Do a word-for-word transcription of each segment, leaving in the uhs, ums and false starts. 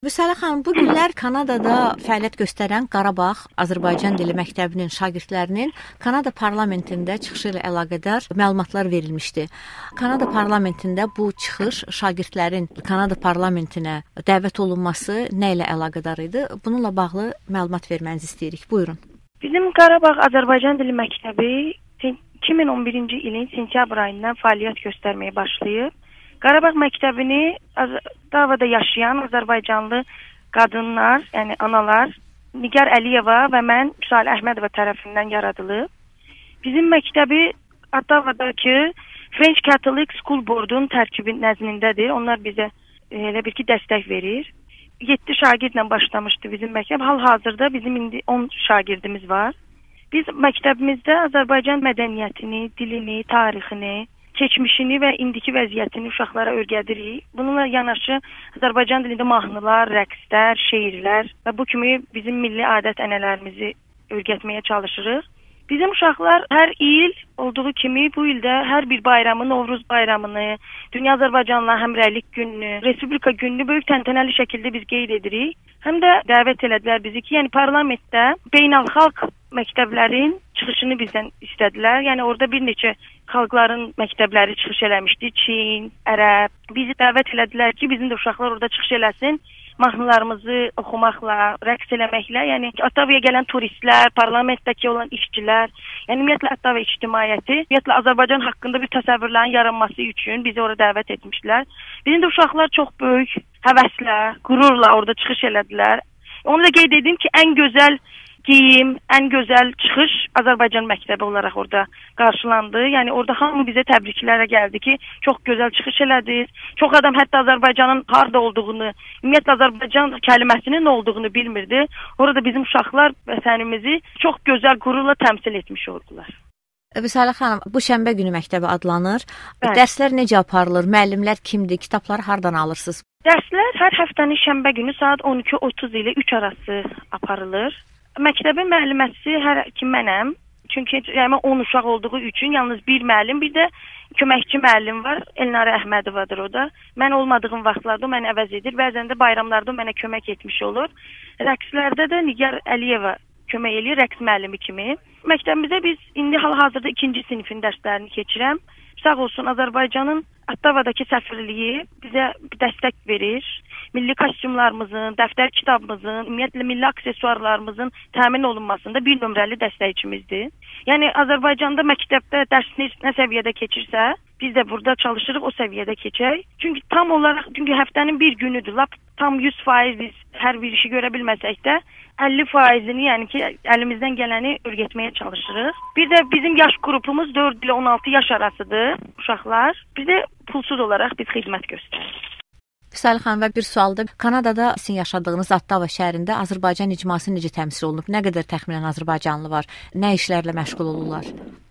Vüsələ xanım, bu günlər Kanadada fəaliyyət göstərən Qarabağ Azərbaycan Dili Məktəbinin şagirdlərinin Kanada parlamentində çıxışı ilə əlaqədar məlumatlar verilmişdi. Kanada parlamentində bu çıxış şagirdlərin Kanada parlamentinə dəvət olunması nə ilə əlaqədar idi? Bununla bağlı məlumat vermənizi istəyirik. Buyurun. Bizim Qarabağ Azərbaycan Dili Məktəbi iki min on birinci ilin sentyabr ayından fəaliyyət göstərməyə başlayıb. Qarabağ məktəbini Davada yaşayan Azərbaycanlı qadınlar, yəni analar, Nigar Əliyeva və mən Vüsal Əhmədova tərəfindən yaradılıb. Bizim məktəbi Davadakı French Catholic School Board-un tərkibi nəzdindədir. Onlar bizə elə bir ki dəstək verir. yeddi şagirdlə başlamışdı bizim məktəb. Hal-hazırda bizim indi on şagirdimiz var. Biz məktəbimizdə Azərbaycan mədəniyyətini, dilini, tarixini, keçmişini və indiki vəziyyətini uşaqlara öyrədirik. Bununla yanaşı Azərbaycan dilində mahnılar, rəqslər, şeirlər və bu kimi bizim milli adət-ənənələrimizi öyrətməyə çalışırıq. Bizim uşaqlar hər il olduğu kimi bu ildə hər bir bayramı, Novruz bayramını, Dünya Azərbaycanla Həmrəylik gününü, Respublika gününü böyük təntənəli şəkildə biz qeyd edirik. Həm də dəvət elədilər bizi ki, yəni parlamentdə beynəlxalq məktəblərin çıxışını bizdən istədilər. Yəni orada bir neçə xalqların məktəbləri çıxış eləmişdi. Çin, Ərəb. Bizi dəvət elədilər ki, bizim də uşaqlar orada çıxış eləsin. Mahnılarımızı oxumaqla, rəqs eləməklə, yəni Ottavaya gələn turistlər, parlamentdəki olan işçilər, yəni ümumiyyətlə Ottava ictimaiyyəti, ümumiyyətlə Azərbaycan haqqında bir təsəvvürlərin yaranması üçün bizi oraya dəvət etmişlər. Bizim də uşaqlar çox böyük həvəslə, qürurla orada çıxış elədilər. Onu da qeyd edim ki, ən gözəl geyim, ən gözəl çıxış Azərbaycan məktəbi olaraq orada qarşılandı. Yəni orada hamı bizə təbriklərə gəldi ki, çox gözəl çıxış elədiniz. Çox adam hətta Azərbaycanın harda olduğunu, ümumiyyətlə Azərbaycan kəlməsinin nə olduğunu bilmirdi. Orada bizim uşaqlar vətənimizi çox gözəl qürurla təmsil etmiş oldular. Vüsələ xanım, bu şənbə günü məktəbi adlanır. Bəli. Dərslər necə aparılır? Müəllimlər kimdir? Kitabları hardan alırsınız? Dərslər hər həftənin şənbə günü saat on iki otuz ilə üç arası aparılır. Məktəbin müəlliməsi hər ki mənəm. Çünki yəni on uşaq olduğu üçün yalnız bir müəllim, bir də köməkçi müəllim var. Elnarə Əhmədovadır o da. Mən olmadığım vaxtlarda o məni əvəz edir. Bəzən də bayramlarda mənə kömək etmiş olur. Rəqslərdə də Nigar Əliyeva kömək eləyir rəqs müəllimi kimi. Məktəbimizdə biz indi hal-hazırda ikinci sinifin dərslərini keçirəm. Sağ olsun Azərbaycanın Ottavadakı səfirliyi bizə dəstək verir. Milli kostyumlarımızın, dəftər kitabımızın, ümumiyyətlə milli aksesuarlarımızın təmin olunmasında bir nömrəli dəstəkçimizdir. Yəni Azərbaycanda məktəbdə dərs nə səviyyədə keçirsə, biz də burada çalışırıq o səviyyədə keçək. Çünki tam olaraq, çünki həftənin bir günüdür. Lap tam yüz faiz biz hər bir işi görə bilməsək də əlli faizini, yəni ki, əlimizdən gələni öyrətməyə çalışırıq. Bir də bizim yaş qrupumuz dörd ilə on altı yaş arasıdır uşaqlar. Bir də pulsuz olaraq biz xidmət göstəririk. Vüsələ xanım, və bir sualdır. Kanadada sizin yaşadığınız Ottava şəhərində Azərbaycan icması necə təmsil olunub? Nə qədər təxminən Azərbaycanlı var? Nə işlərlə məşğul olurlar?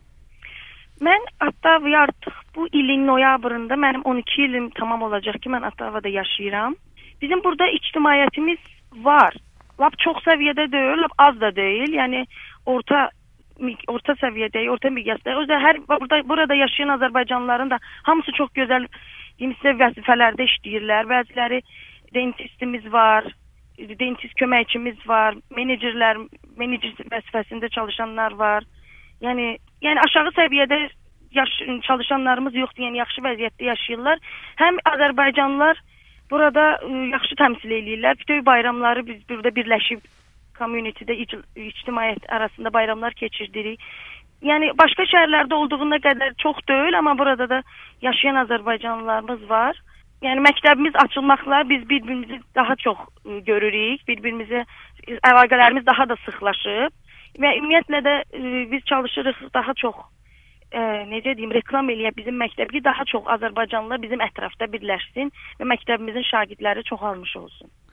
Mən Ottavaya artıq bu ilin noyabrında, mənim on iki ilim tamam olacaq ki, mən Ottavada yaşayıram. Bizim burada ictimaiyyətimiz var. Lap çox səviyyədə deyil, lap az da deyil. Yəni orta orta səviyyədə, orta miqyasda. O yüzden hər burada burada yaşayan Azərbaycanlıların da hamısı çox gözəl dinsiz vəzifələrdə işləyirlər. Bəziləri dentistimiz var, dentist köməkçimiz var, menecerlər, menecer vəzifəsində çalışanlar var. Yəni yəni aşağı səviyyədə yaş çalışanlarımız yoxdur. Yəni yaxşı vəziyyətdə yaşayırlar. Həm Azərbaycanlılar burada ə, yaxşı təmsil edirlər. Bütün bayramları biz burada birləşib communitydə, ictimaiyyət arasında bayramlar keçirdirik. Yəni başqa şəhərlərdə olduğuna qədər çox deyil, amma burada da yaşayan Azərbaycanlılarımız var. Yəni məktəbimiz açılmaqla biz bir-birimizi daha çox ə, görürük, bir-birimizə əlaqələrimiz daha da sıxlaşıb və ümumiyyətlə də ə, biz çalışırıq daha çox ə, necə deyim, reklam eləyək bizim məktəbi, daha çox Azərbaycanlılar bizim ətrafda birləşsin və məktəbimizin şagirdləri çoxalmış olsun.